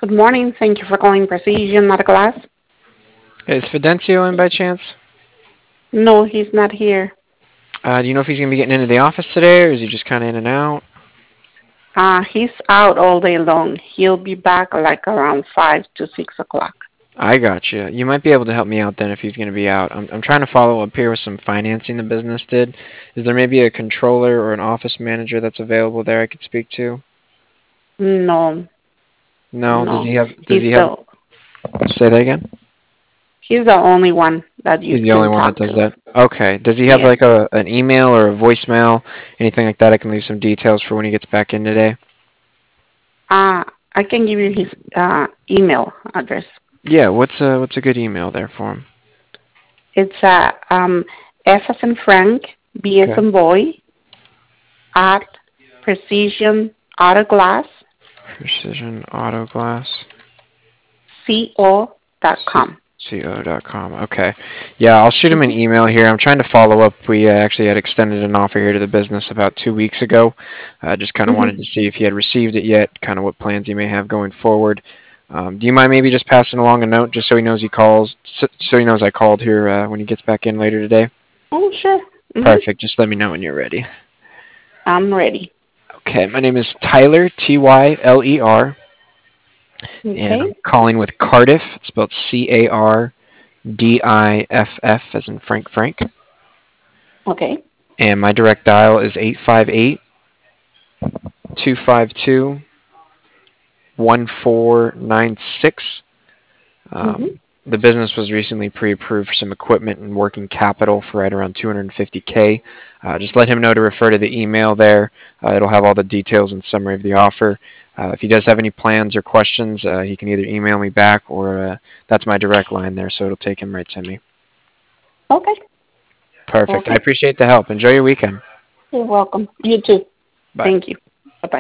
Good morning. Thank you for calling Precision Medical Glass. Is Fidencio in by chance? No, he's not here. Do you know if he's going to be getting into the office today, or is he just kind of in and out? He's out all day long. He'll be back like around 5 to 6 o'clock. I got you. You might be able to help me out then if he's going to be out. I'm trying to follow up here with some financing the business did. Is there maybe a controller or an office manager that's available there I could speak to? No, No. Does no. he have? Does He's he have? the Say that again. he's the only one that you He's the only can one that talk does to. that. Okay. Does he have Yes. like an email or a voicemail, anything like that? I can leave some details for when he gets back in today. I can give you his email address. Yeah. What's a good email there for him? It's F as in Frank, B as Okay. in boy, at Precision Auto Glass, Precision Auto Glass. co.com. Co.com. Okay. Yeah, I'll shoot him an Mm-hmm. email here. I'm trying to follow up. We actually had extended an offer here to the business about 2 weeks ago. Just kind of wanted Mm-hmm. to see if he had received it yet, kind of what plans he may have going forward. Do you mind maybe just passing along a note just so he knows he calls, so he knows I called here when he gets back in later today? Oh, sure. Mm-hmm. Perfect. Just let me know when you're ready. I'm ready. Okay, my name is Tyler, Tyler, and Okay. I'm calling with Cardiff, spelled Cardiff, as in Frank. Okay. And my direct dial is 858-252-1496. Mm-hmm. The business was recently pre-approved for some equipment and working capital for right around 250K. Just let him know to refer to the email there. It'll have all the details and summary of the offer. If he does have any plans or questions, he can either email me back or that's my direct line there, so it'll take him right to me. Okay. Perfect. I Okay. appreciate the help. Enjoy your weekend. You're welcome. You too. Bye. Thank you.